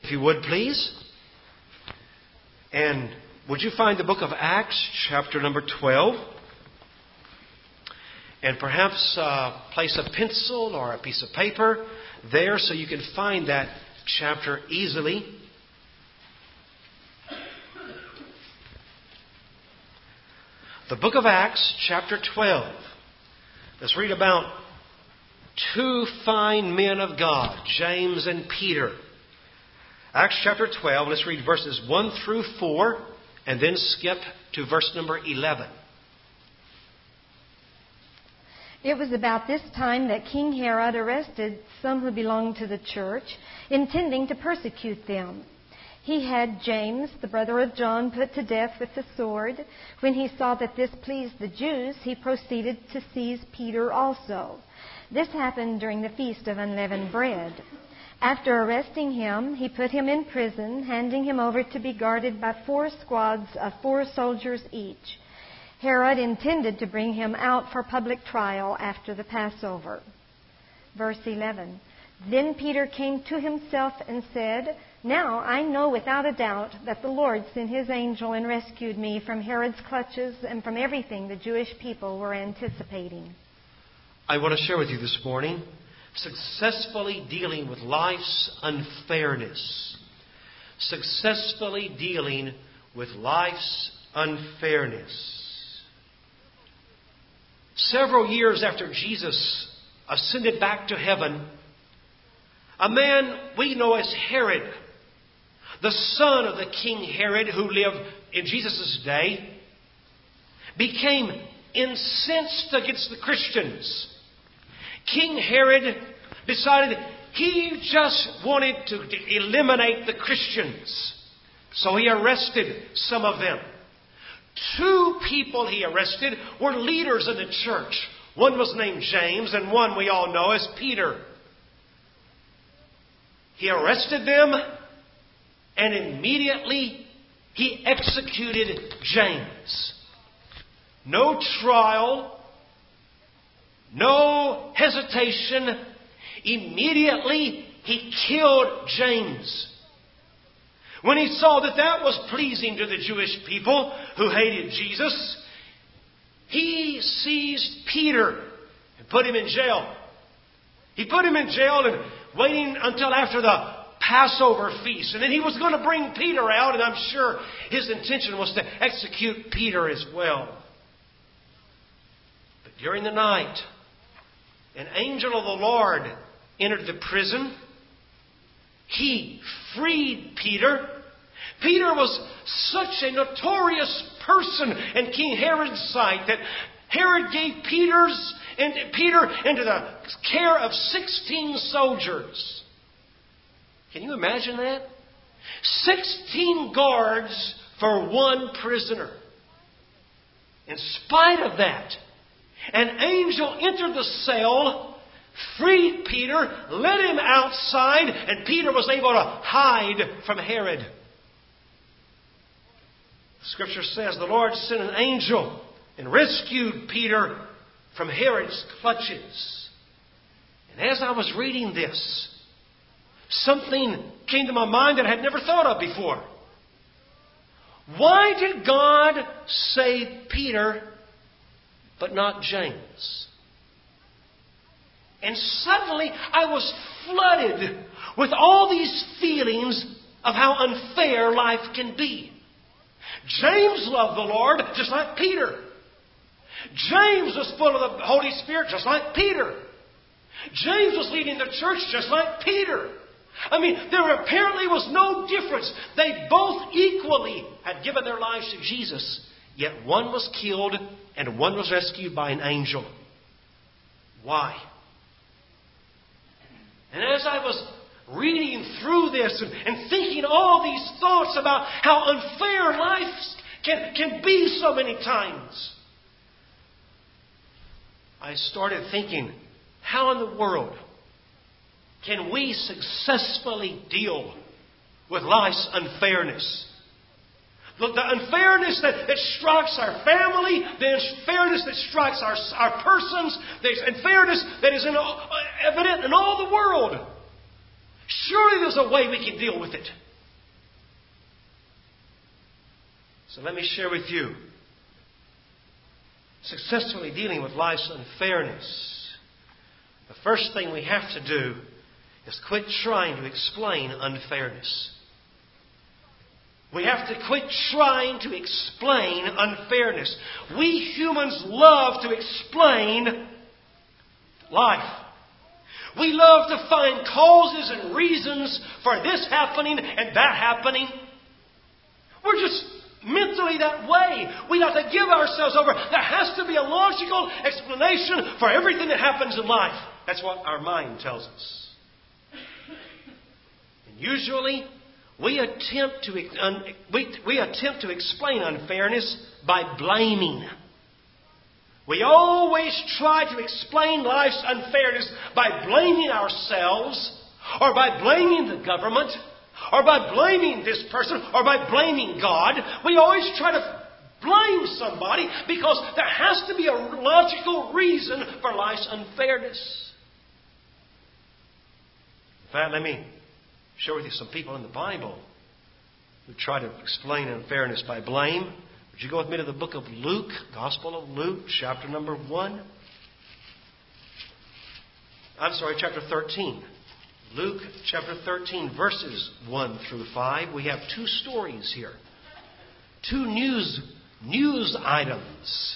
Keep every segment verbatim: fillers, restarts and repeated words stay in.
If you would, please. And would you find the book of Acts, chapter number twelve? And perhaps uh, place a pencil or a piece of paper there so you can find that chapter easily. The book of Acts, chapter twelve. Let's read about two fine men of God, James and Peter. Acts chapter twelve, let's read verses one through four, and then skip to verse number eleven. It was about this time that King Herod arrested some who belonged to the church, intending to persecute them. He had James, the brother of John, put to death with the sword. When he saw that this pleased the Jews, he proceeded to seize Peter also. This happened during the Feast of Unleavened Bread. After arresting him, he put him in prison, handing him over to be guarded by four squads of four soldiers each. Herod intended to bring him out for public trial after the Passover. Verse eleven. Then Peter came to himself and said, "Now I know without a doubt that the Lord sent his angel and rescued me from Herod's clutches and from everything the Jewish people were anticipating." I want to share with you this morning successfully dealing with life's unfairness. Successfully dealing with life's unfairness. Several years after Jesus ascended back to heaven, a man we know as Herod, the son of the King Herod who lived in Jesus' day, became incensed against the Christians. King Herod decided he just wanted to eliminate the Christians. So he arrested some of them. Two people he arrested were leaders in the church. One was named James and one we all know as Peter. He arrested them and immediately he executed James. No trial. No hesitation. Immediately, he killed James. When he saw that that was pleasing to the Jewish people who hated Jesus, he seized Peter and put him in jail. He put him in jail and waiting until after the Passover feast. And then he was going to bring Peter out, and I'm sure his intention was to execute Peter as well. But during the night, an angel of the Lord entered the prison. He freed Peter. Peter was such a notorious person in King Herod's sight that Herod gave Peter's and Peter into the care of sixteen soldiers. Can you imagine that? Sixteen guards for one prisoner. In spite of that, an angel entered the cell, freed Peter, led him outside, and Peter was able to hide from Herod. Scripture says the Lord sent an angel and rescued Peter from Herod's clutches. And as I was reading this, something came to my mind that I had never thought of before. Why did God save Peter but not James? And suddenly I was flooded with all these feelings of how unfair life can be. James loved the Lord just like Peter. James was full of the Holy Spirit just like Peter. James was leading the church just like Peter. I mean, there apparently was no difference. They both equally had given their lives to Jesus. Yet one was killed and one was rescued by an angel. Why? And as I was reading through this and, and thinking all these thoughts about how unfair life can, can be so many times, I started thinking, how in the world can we successfully deal with life's unfairness? The, the unfairness that, that strikes our family, the unfairness that strikes our, our persons, the unfairness that is in, evident in all the world. Surely the is a way we can deal with it. So let me share with you. Successfully dealing with life's unfairness. The first thing we have to do is quit trying to explain unfairness. We have to quit trying to explain unfairness. We humans love to explain life. We love to find causes and reasons for this happening and that happening. We're just mentally that way. We have to give ourselves over. There has to be a logical explanation for everything that happens in life. That's what our mind tells us. And usually, we attempt to un, we, we attempt to explain unfairness by blaming. We always try to explain life's unfairness by blaming ourselves, or by blaming the government, or by blaming this person, or by blaming God. We always try to blame somebody because there has to be a logical reason for life's unfairness. In fact, let me share with you some people in the Bible who try to explain unfairness by blame. Would you go with me to the book of Luke, Gospel of Luke, chapter number one? I'm sorry, chapter thirteen. Luke chapter thirteen, verses one through five. We have two stories here. Two news, news items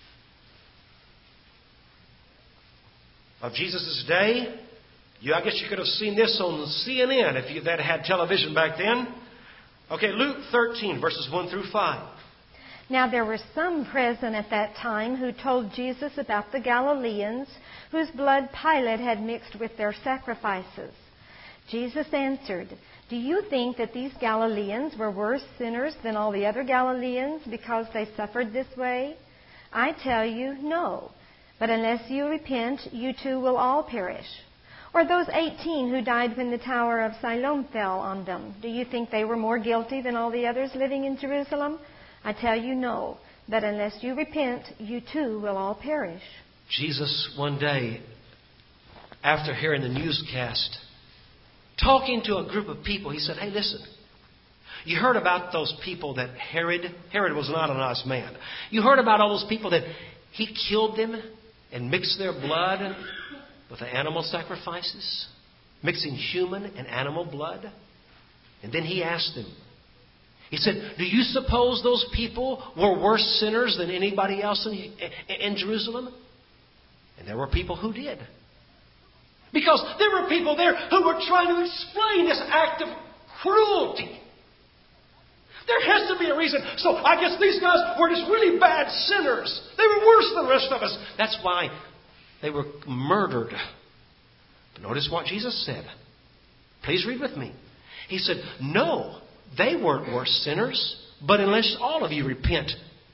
of Jesus' day. You, I guess you could have seen this on C N N if you that had television back then. Okay, Luke thirteen, verses one through five. Now there were some present at that time who told Jesus about the Galileans, whose blood Pilate had mixed with their sacrifices. Jesus answered, "Do you think that these Galileans were worse sinners than all the other Galileans because they suffered this way? I tell you, no. But unless you repent, you too will all perish. Or those eighteen who died when the tower of Siloam fell on them, do you think they were more guilty than all the others living in Jerusalem? I tell you, no. But unless you repent, you too will all perish." Jesus, one day, after hearing the newscast, talking to a group of people, he said, "Hey, listen. You heard about those people that Herod, Herod was not a nice man. You heard about all those people that he killed them and mixed their blood with the animal sacrifices, mixing human and animal blood?" And then he asked them, he said, "Do you suppose those people were worse sinners than anybody else in, in Jerusalem?" And there were people who did. Because there were people there who were trying to explain this act of cruelty. There has to be a reason. So I guess these guys were just really bad sinners. They were worse than the rest of us. That's why they were murdered. But notice what Jesus said. Please read with me. He said, "No, they weren't worse sinners, but unless all of you repent."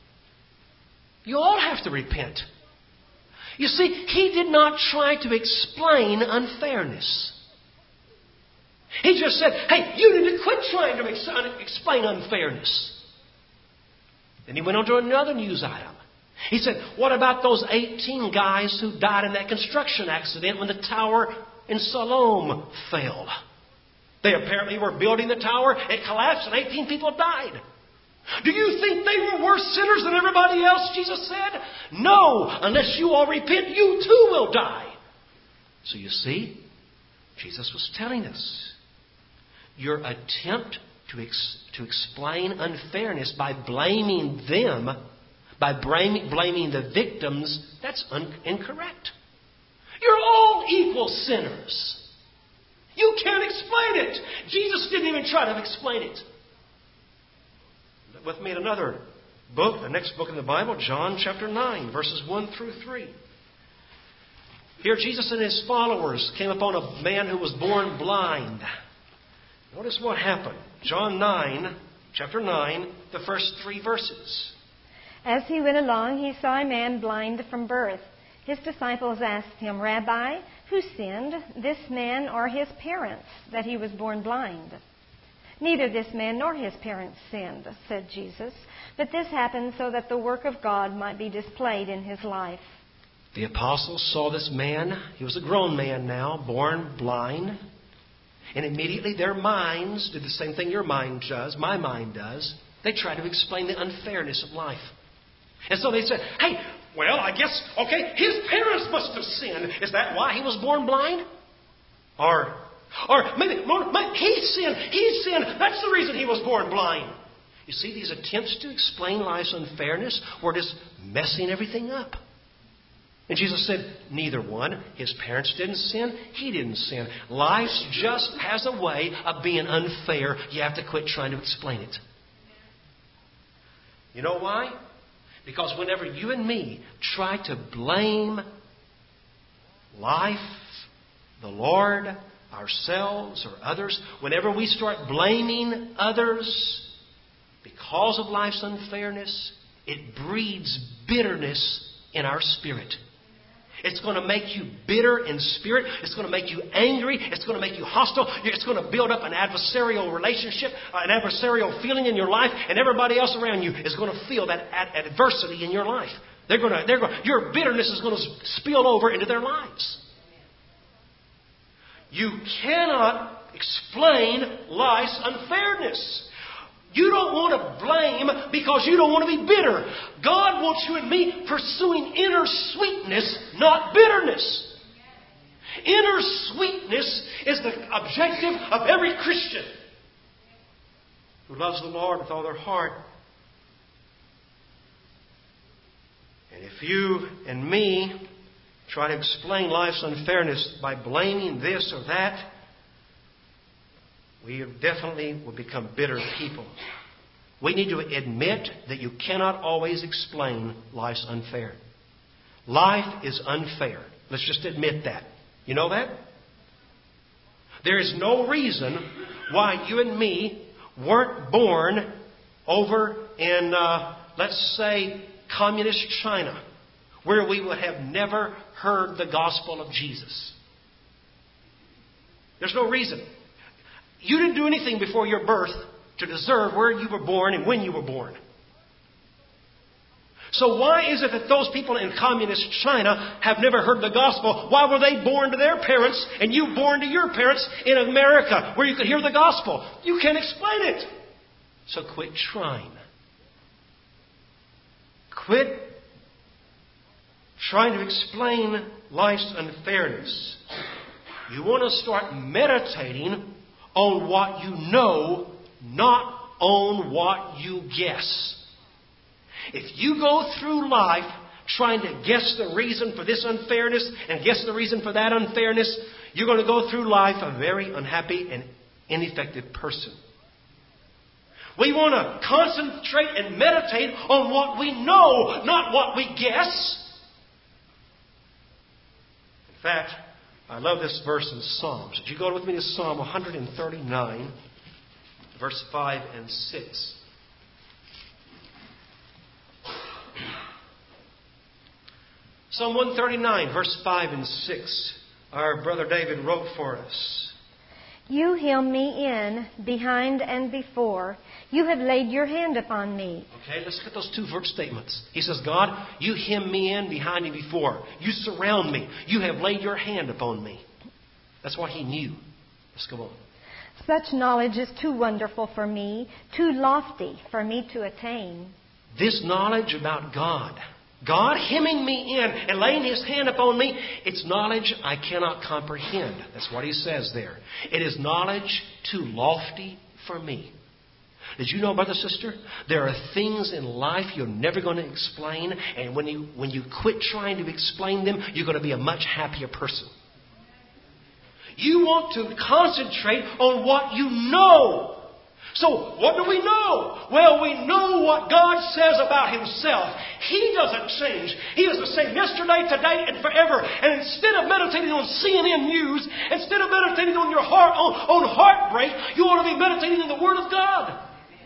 You all have to repent. You see, he did not try to explain unfairness. He just said, "Hey, you need to quit trying to ex- explain unfairness." Then he went on to another news item. He said, "What about those eighteen guys who died in that construction accident when the tower in Siloam fell? They apparently were building the tower, it collapsed, and eighteen people died. Do you think they were worse sinners than everybody else?" Jesus said. "No, unless you all repent, you too will die." So you see, Jesus was telling us, your attempt to ex- to explain unfairness by blaming them, by blaming, blaming the victims, that's un- incorrect. You're all equal sinners. You can't explain it. Jesus didn't even try to explain it. Look with me at another book, the next book in the Bible, John chapter nine, verses one through three. Here Jesus and his followers came upon a man who was born blind. Notice what happened. John nine, chapter nine, the first three verses. As he went along, he saw a man blind from birth. His disciples asked him, "Rabbi, who sinned, this man or his parents, that he was born blind?" "Neither this man nor his parents sinned," said Jesus, "but this happened so that the work of God might be displayed in his life." The apostles saw this man. He was a grown man now, born blind. And immediately their minds do the same thing your mind does, my mind does. They try to explain the unfairness of life. And so they said, hey, well, I guess, okay, his parents must have sinned. Is that why he was born blind? Or, or maybe, maybe he sinned. He sinned. That's the reason he was born blind. You see, these attempts to explain life's unfairness were just messing everything up. And Jesus said, neither one. His parents didn't sin. He didn't sin. Life just has a way of being unfair. You have to quit trying to explain it. You know why? Because whenever you and me try to blame life, the Lord, ourselves, or others, whenever we start blaming others because of life's unfairness, it breeds bitterness in our spirit. It's going to make you bitter in spirit. It's going to make you angry. It's going to make you hostile. It's going to build up an adversarial relationship, an adversarial feeling in your life, and everybody else around you is going to feel that ad- adversity in your life. They're going to, they're going, your bitterness is going to spill over into their lives. You cannot explain life's unfairness. You don't want to blame because you don't want to be bitter. God wants you and me pursuing inner sweetness, not bitterness. Inner sweetness is the objective of every Christian who loves the Lord with all their heart. And if you and me try to explain life's unfairness by blaming this or that, we definitely will become bitter people. We need to admit that you cannot always explain life's unfair. Life is unfair. Let's just admit that. You know that? There is no reason why you and me weren't born over in, uh, let's say, communist China, where we would have never heard the gospel of Jesus. There's no reason. You didn't do anything before your birth to deserve where you were born and when you were born. So why is it that those people in communist China have never heard the gospel? Why were they born to their parents and you born to your parents in America where you could hear the gospel? You can't explain it. So quit trying. Quit trying to explain life's unfairness. You want to start meditating on what you know, not on what you guess. If you go through life trying to guess the reason for this unfairness and guess the reason for that unfairness, you're going to go through life a very unhappy and ineffective person. We want to concentrate and meditate on what we know, not what we guess. In fact, I love this verse in Psalms. Would you go with me to Psalm one thirty-nine, verse five and six? Psalm one thirty-nine, verse five and six. Our brother David wrote for us. You hem me in, behind and before. You have laid your hand upon me. Okay, let's look at those two verse statements. He says, God, you hem me in, behind and before. You surround me. You have laid your hand upon me. That's what he knew. Let's go on. Such knowledge is too wonderful for me, too lofty for me to attain. This knowledge about God, God hemming me in and laying His hand upon me, it's knowledge I cannot comprehend. That's what He says there. It is knowledge too lofty for me. Did you know, brother, sister, there are things in life you're never going to explain, and when you when you quit trying to explain them, you're going to be a much happier person. You want to concentrate on what you know. So, what do we know? Well, we know what God says about Himself. He doesn't change. He is the same yesterday, today, and forever. And instead of meditating on C N N News, instead of meditating on your heart, on, on heartbreak, you ought to be meditating on the Word of God.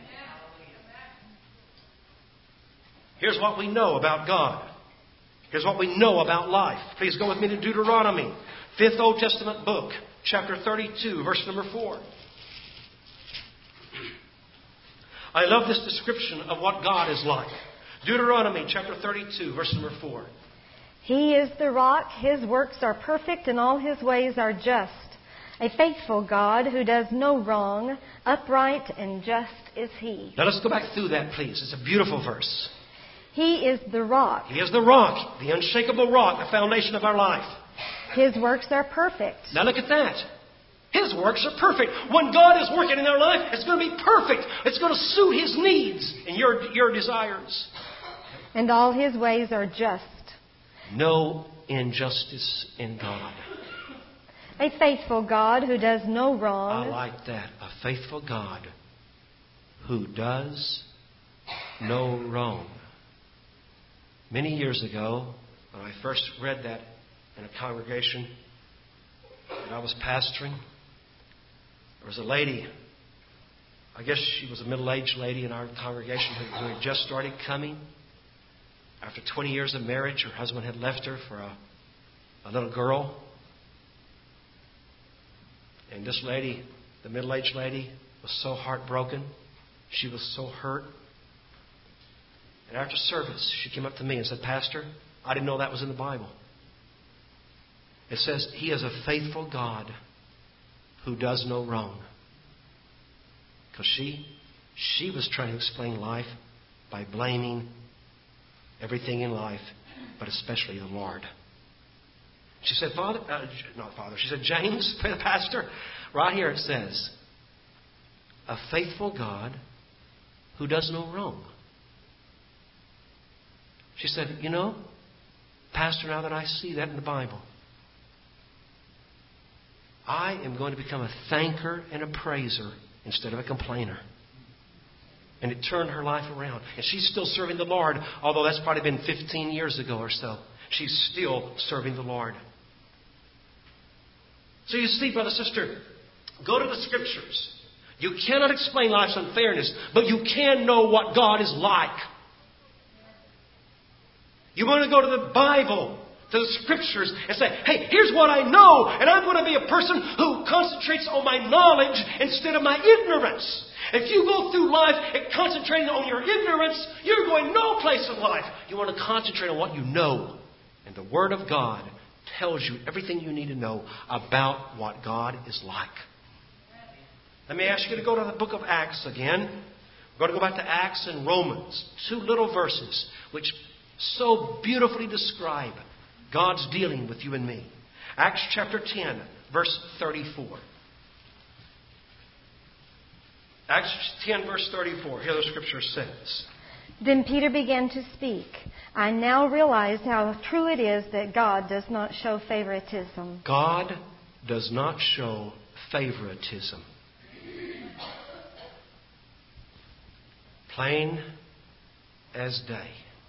Here's what we know about God. Here's what we know about life. Please go with me to Deuteronomy, fifth Old Testament book, chapter thirty-two, verse number four. I love this description of what God is like. Deuteronomy chapter thirty-two, verse number four. He is the rock. His works are perfect and all His ways are just. A faithful God who does no wrong, upright and just is He. Now let's go back through that, please. It's a beautiful verse. He is the rock. He is the rock, the unshakable rock, the foundation of our life. His works are perfect. Now look at that. His works are perfect. When God is working in our life, it's going to be perfect. It's going to suit His needs and your, your desires. And all His ways are just. No injustice in God. A faithful God who does no wrong. I like that. A faithful God who does no wrong. Many years ago, when I first read that in a congregation that I was pastoring, there was a lady, I guess she was a middle-aged lady in our congregation who had just started coming. After twenty years of marriage, her husband had left her for a, a little girl. And this lady, the middle-aged lady, was so heartbroken. She was so hurt. And after service, she came up to me and said, "Pastor, I didn't know that was in the Bible. It says, He is a faithful God who does no wrong." Because she, she was trying to explain life by blaming everything in life, but especially the Lord. She said, Father, uh, not Father, she said, "James, Pastor, right here it says, a faithful God who does no wrong." She said, "You know, Pastor, now that I see that in the Bible, I am going to become a thanker and a praiser instead of a complainer." And it turned her life around. And she's still serving the Lord, although that's probably been fifteen years ago or so. She's still serving the Lord. So you see, brother, sister, go to the Scriptures. You cannot explain life's unfairness, but you can know what God is like. You want to go to the Bible, to the Scriptures, and say, "Hey, here's what I know, and I'm going to be a person who concentrates on my knowledge instead of my ignorance." If you go through life and concentrating on your ignorance, you're going no place in life. You want to concentrate on what you know. And the Word of God tells you everything you need to know about what God is like. Let me ask you to go to the book of Acts again. We're going to go back to Acts and Romans. Two little verses which so beautifully describe God's dealing with you and me. Acts chapter ten, verse thirty-four. Acts ten, verse thirty-four. Here the Scripture says, Then Peter began to speak. I now realize how true it is that God does not show favoritism. God does not show favoritism. Plain as day.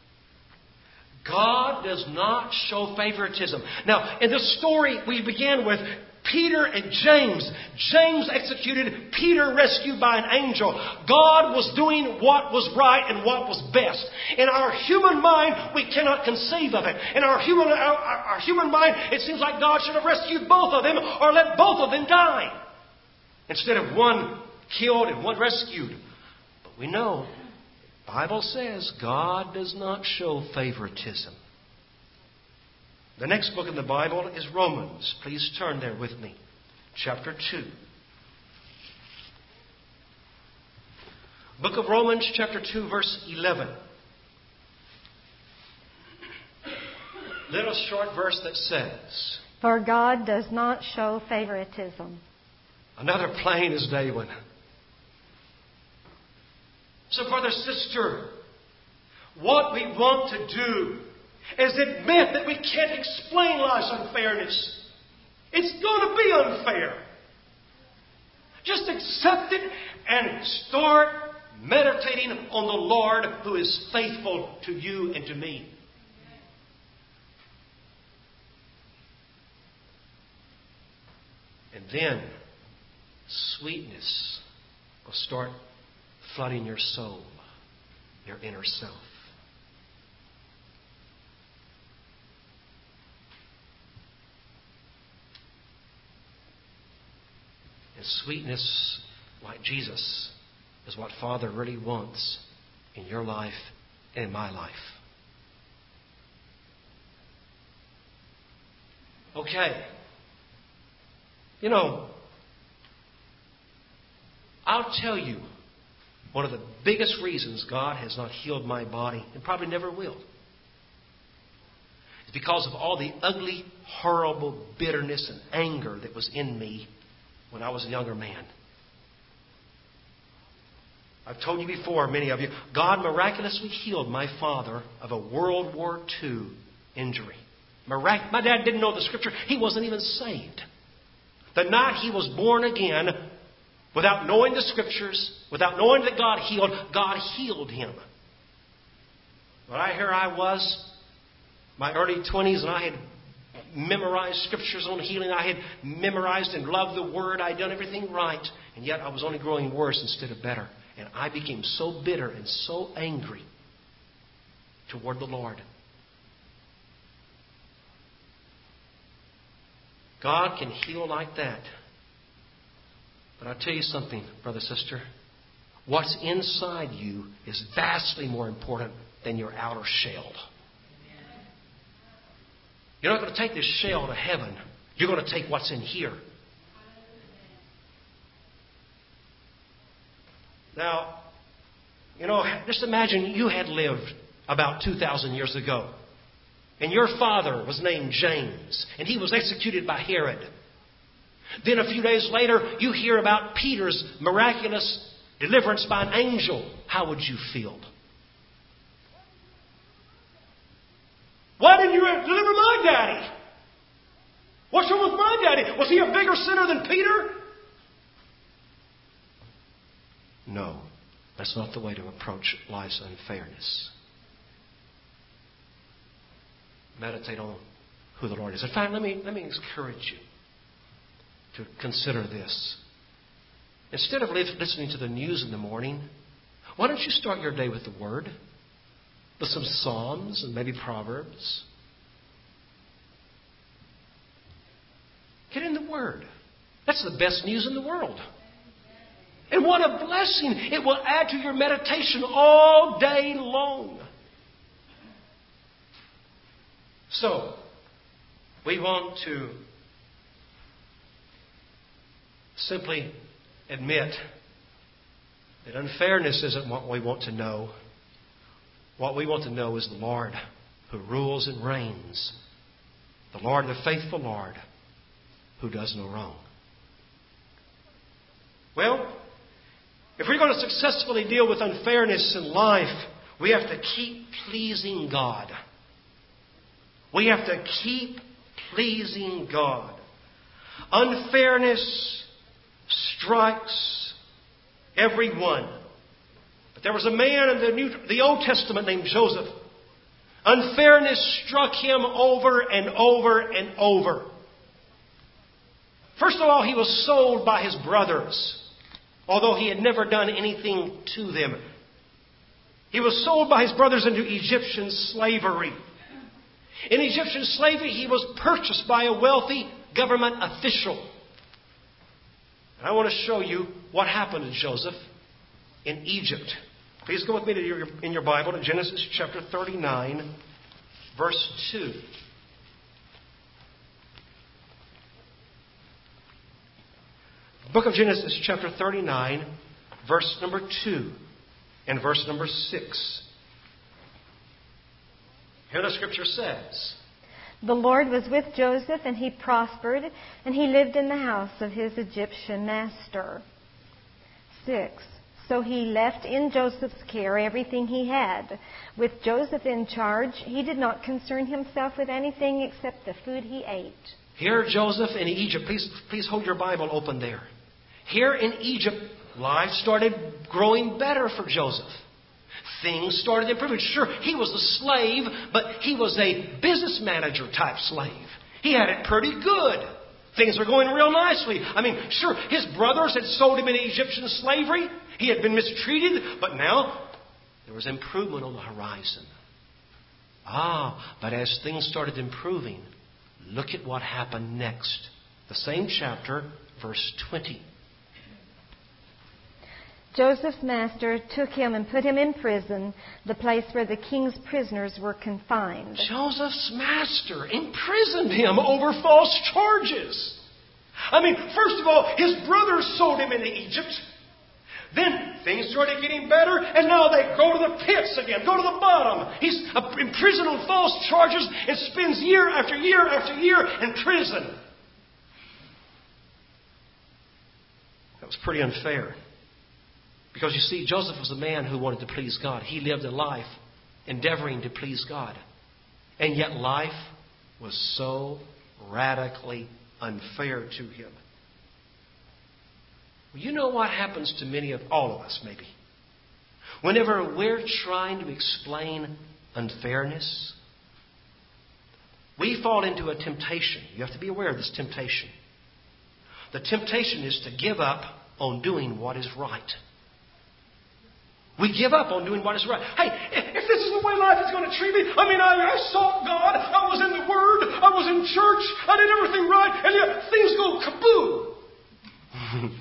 God does not show favoritism. Now, in the story we began with, Peter and James. James executed, Peter rescued by an angel. God was doing what was right and what was best. In our human mind, we cannot conceive of it. In our human, our, our human mind, it seems like God should have rescued both of them or let both of them die, instead of one killed and one rescued. But we know, the Bible says God does not show favoritism. The next book in the Bible is Romans. Please turn there with me. Chapter two. Book of Romans, chapter two, verse eleven. Little short verse that says, For God does not show favoritism. Another plain as day one. So, brother, sister, what we want to do is admit that we can't explain life's unfairness. It's going to be unfair. Just accept it and start meditating on the Lord who is faithful to you and to me. And then sweetness will start flooding your soul, your inner self. And sweetness, like Jesus, is what Father really wants in your life and in my life. Okay. You know, I'll tell you, one of the biggest reasons God has not healed my body, and probably never will, is because of all the ugly, horrible bitterness and anger that was in me when I was a younger man. I've told you before, many of you, God miraculously healed my father of a World War Two injury. Mirac- my dad didn't know the Scripture. He wasn't even saved. The night he was born again, without knowing the Scriptures, without knowing that God healed, God healed him. But I, here I was, my early twenties, and I had memorized Scriptures on healing. I had memorized and loved the Word. I had done everything right. And yet I was only growing worse instead of better. And I became so bitter and so angry toward the Lord. God can heal like that. But I'll tell you something, brother, sister. What's inside you is vastly more important than your outer shell. You're not going to take this shell to heaven. You're going to take what's in here. Now, you know, just imagine you had lived about two thousand years ago. And your father was named James. And he was executed by Herod. Then a few days later, you hear about Peter's miraculous deliverance by an angel. How would you feel? Why didn't you deliver my daddy? What's wrong with my daddy? Was he a bigger sinner than Peter? No, that's not the way to approach life's unfairness. Meditate on who the Lord is. In fact, let me, let me encourage you to consider this. Instead of listening to the news in the morning, why don't you start your day with the Word? With some Psalms and maybe Proverbs. Get in the Word. That's the best news in the world. And what a blessing. It will add to your meditation all day long. So, we want to simply admit that unfairness isn't what we want to know. What we want to know is the Lord who rules and reigns. The Lord, the faithful Lord, who does no wrong. Well, if we're going to successfully deal with unfairness in life, we have to keep pleasing God. We have to keep pleasing God. Unfairness strikes everyone. But there was a man in the New, the Old Testament named Joseph. Unfairness struck him over and over and over. First of all, he was sold by his brothers, although he had never done anything to them. He was sold by his brothers into Egyptian slavery. In Egyptian slavery, he was purchased by a wealthy government official. And I want to show you what happened to Joseph in Egypt. Please go with me to your, in your Bible to Genesis chapter thirty-nine, verse two. Book of Genesis chapter thirty-nine, verse number two and verse number six. Here the Scripture says, "The Lord was with Joseph, and he prospered, and he lived in the house of his Egyptian master." Six. "So he left in Joseph's care everything he had. With Joseph in charge, he did not concern himself with anything except the food he ate." Here Joseph in Egypt, please, please hold your Bible open there. Here in Egypt, life started growing better for Joseph. Things started improving. Sure, he was a slave, but he was a business manager type slave. He had it pretty good. Things were going real nicely. I mean, sure, his brothers had sold him into Egyptian slavery. He had been mistreated, but now there was improvement on the horizon. Ah, but as things started improving, look at what happened next. The same chapter, verse twenty. "Joseph's master took him and put him in prison, the place where the king's prisoners were confined." Joseph's master imprisoned him over false charges. I mean, first of all, his brothers sold him into Egypt. Then things started getting better, and now they go to the pits again, go to the bottom. He's imprisoned on false charges and spends year after year after year in prison. That was pretty unfair. Because you see, Joseph was a man who wanted to please God. He lived a life endeavoring to please God. And yet life was so radically unfair to him. You know what happens to many of all of us, maybe? Whenever we're trying to explain unfairness, we fall into a temptation. You have to be aware of this temptation. The temptation is to give up on doing what is right. We give up on doing what is right. Hey, if this is the way life is going to treat me, I mean, I, I sought God, I was in the Word, I was in church, I did everything right, and yet things go kaboom.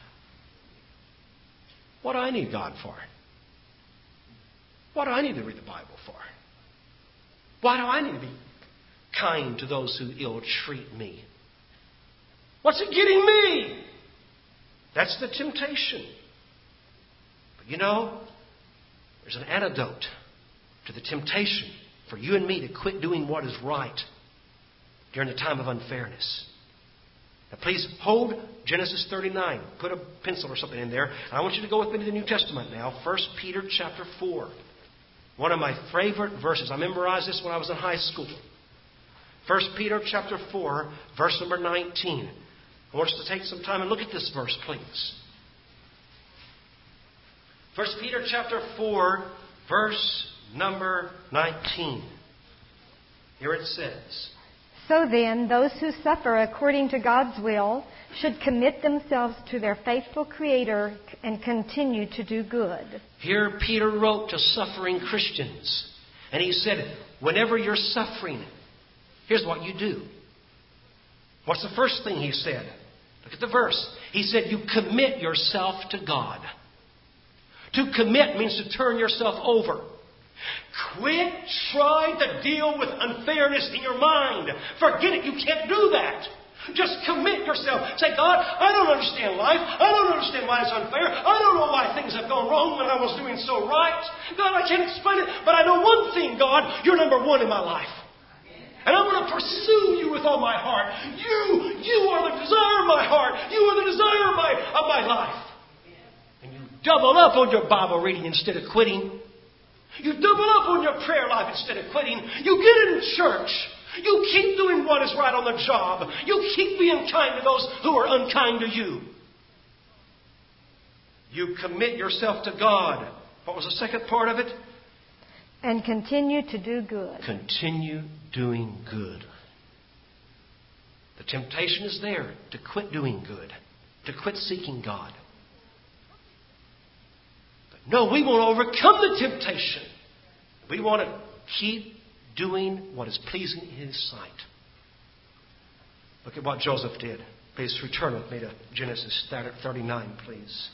What do I need God for? What do I need to read the Bible for? Why do I need to be kind to those who ill-treat me? What's it getting me? That's the temptation. But you know, there's an antidote to the temptation for you and me to quit doing what is right during the time of unfairness. Now, please hold Genesis thirty-nine. Put a pencil or something in there. And I want you to go with me to the New Testament now. First Peter chapter four. One of my favorite verses. I memorized this when I was in high school. First Peter chapter four, verse number nineteen. I want us to take some time and look at this verse, please. First Peter chapter four, verse number nineteen. Here it says, "So then, those who suffer according to God's will should commit themselves to their faithful Creator and continue to do good." Here Peter wrote to suffering Christians. And he said, whenever you're suffering, here's what you do. What's the first thing he said? Look at the verse. He said, you commit yourself to God. To commit means to turn yourself over. Quit trying to deal with unfairness in your mind. Forget it. You can't do that. Just commit yourself. Say, God, I don't understand life. I don't understand why it's unfair. I don't know why things have gone wrong when I was doing so right. God, I can't explain it. But I know one thing, God. You're number one in my life. And I'm going to pursue you with all my heart. You, you are the desire of my heart. You are the desire of my, of my life. And you double up on your Bible reading instead of quitting. You double up on your prayer life instead of quitting. You get in church. You keep doing what is right on the job. You keep being kind to those who are unkind to you. You commit yourself to God. What was the second part of it? And continue to do good. Continue doing good. The temptation is there to quit doing good, to quit seeking God. But no, we want to overcome the temptation. We want to keep doing what is pleasing in His sight. Look at what Joseph did. Please return with me to Genesis thirty-nine, please.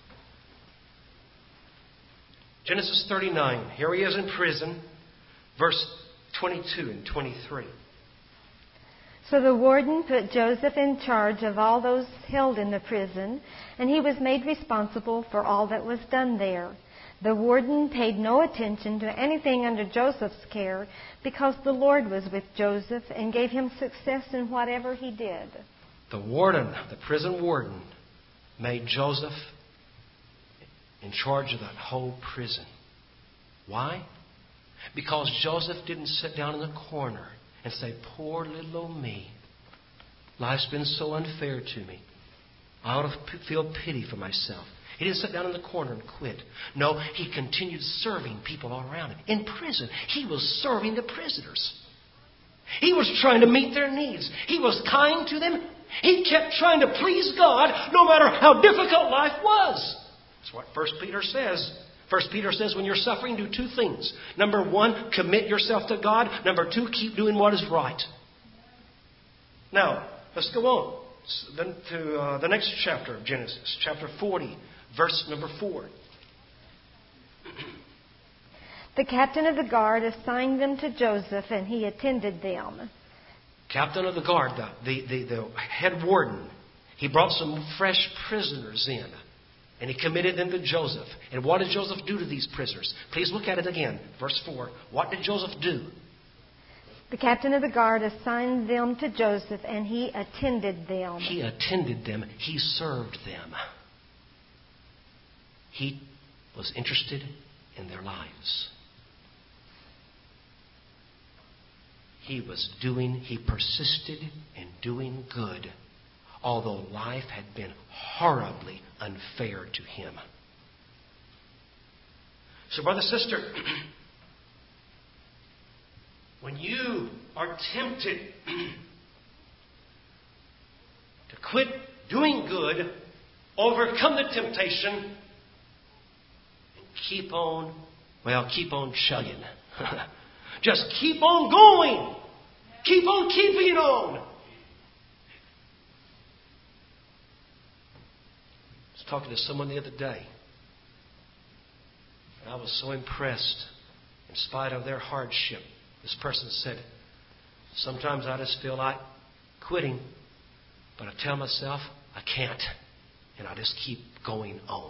Genesis thirty-nine. Here he is in prison. Verse twenty-two and twenty-three. So the warden put Joseph in charge of all those held in the prison, and he was made responsible for all that was done there. The warden paid no attention to anything under Joseph's care because the Lord was with Joseph and gave him success in whatever he did. The warden, the prison warden, made Joseph in charge of that whole prison. Why? Because Joseph didn't sit down in the corner and say, poor little old me. Life's been so unfair to me. I ought to feel pity for myself. He didn't sit down in the corner and quit. No, he continued serving people all around him. In prison, he was serving the prisoners. He was trying to meet their needs. He was kind to them. He kept trying to please God no matter how difficult life was. That's what First Peter says. First Peter says when you're suffering, do two things. Number one, commit yourself to God. Number two, keep doing what is right. Now, let's go on then to uh, the next chapter of Genesis, chapter forty, verse number four. The captain of the guard assigned them to Joseph, and he attended them. Captain of the guard, the, the, the, the head warden, he brought some fresh prisoners in. And he committed them to Joseph. And what did Joseph do to these prisoners? Please look at it again. Verse four. What did Joseph do? The captain of the guard assigned them to Joseph, and he attended them. He attended them. He served them. He was interested in their lives. He was doing, he persisted in doing good, although life had been horribly unfair to him. So, brother, sister, when you are tempted to quit doing good, overcome the temptation, and keep on, well, keep on chugging. Just keep on going. Keep on keeping on. I was talking to someone the other day, and I was so impressed. In spite of their hardship, this person said, sometimes I just feel like quitting, but I tell myself I can't, and I just keep going on.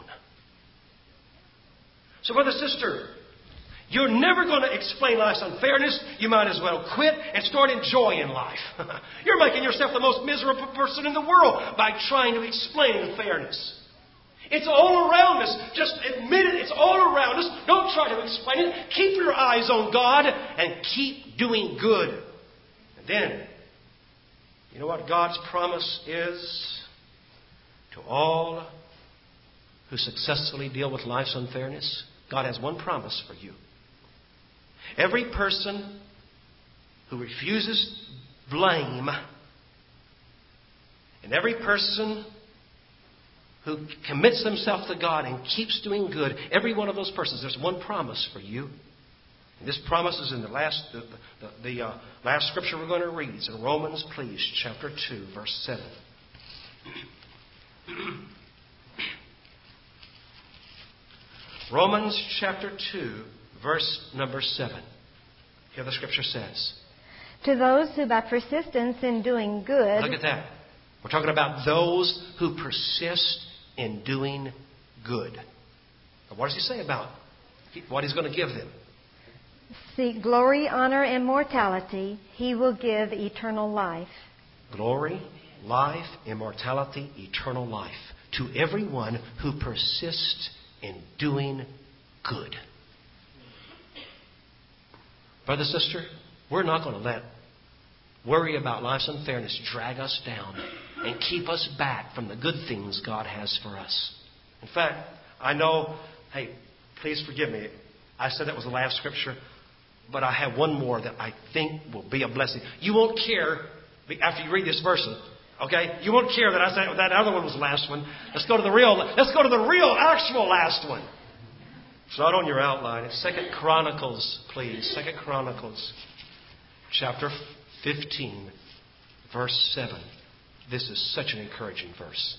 So, brother, sister, you're never going to explain life's unfairness. You might as well quit and start enjoying life. You're making yourself the most miserable person in the world by trying to explain unfairness. It's all around us. Just admit it. It's all around us. Don't try to explain it. Keep your eyes on God and keep doing good. And then, you know what God's promise is to all who successfully deal with life's unfairness? God has one promise for you. Every person who refuses blame, and every person who commits themselves to God and keeps doing good, every one of those persons, there's one promise for you. And this promise is in the last the, the, the uh, last scripture we're going to read. It's in Romans, please, chapter two, verse seven. Romans chapter two, verse number seven. Here the scripture says. To those who by persistence in doing good. Look at that. We're talking about those who persist in doing good. Now, what does he say about what he's going to give them? Seek glory, honor, and mortality. He will give eternal life. Glory, life, immortality, eternal life. To everyone who persists in doing good. Brother, sister, we're not going to let worry about life's unfairness drag us down and keep us back from the good things God has for us. In fact, I know, hey, please forgive me. I said that was the last scripture, but I have one more that I think will be a blessing. You won't care after you read this verse. Okay? You won't care that I said that other one was the last one. Let's go to the real, let's go to the real, actual last one. It's not on your outline. It's Second Chronicles, please. Second Chronicles, chapter fifteen, verse seven. This is such an encouraging verse.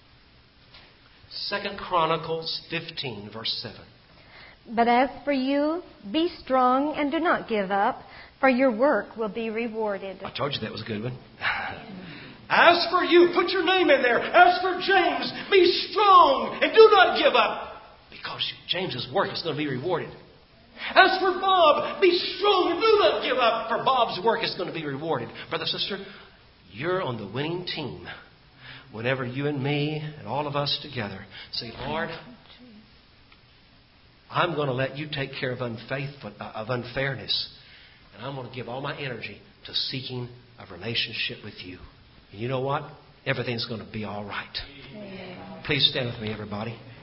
Second Chronicles fifteen, verse seven. But as for you, be strong and do not give up, for your work will be rewarded. I told you that was a good one. As for you, put your name in there. As for James, be strong and do not give up, because James's work is going to be rewarded. As for Bob, be strong and do not give up, for Bob's work is going to be rewarded. Brother, sister, you're on the winning team whenever you and me and all of us together say, Lord, I'm going to let you take care of, unfaithful, of unfairness, and I'm going to give all my energy to seeking a relationship with you. And you know what? Everything's going to be all right. Please stand with me, everybody.